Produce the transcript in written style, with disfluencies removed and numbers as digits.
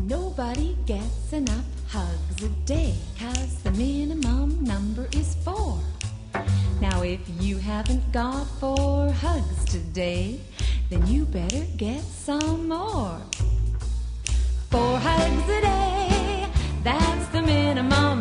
Nobody gets enough hugs a day, 'cause the minimum number is 4. Now if you haven't got 4 hugs today, then you better get some more. 4 hugs a day, that's the minimum.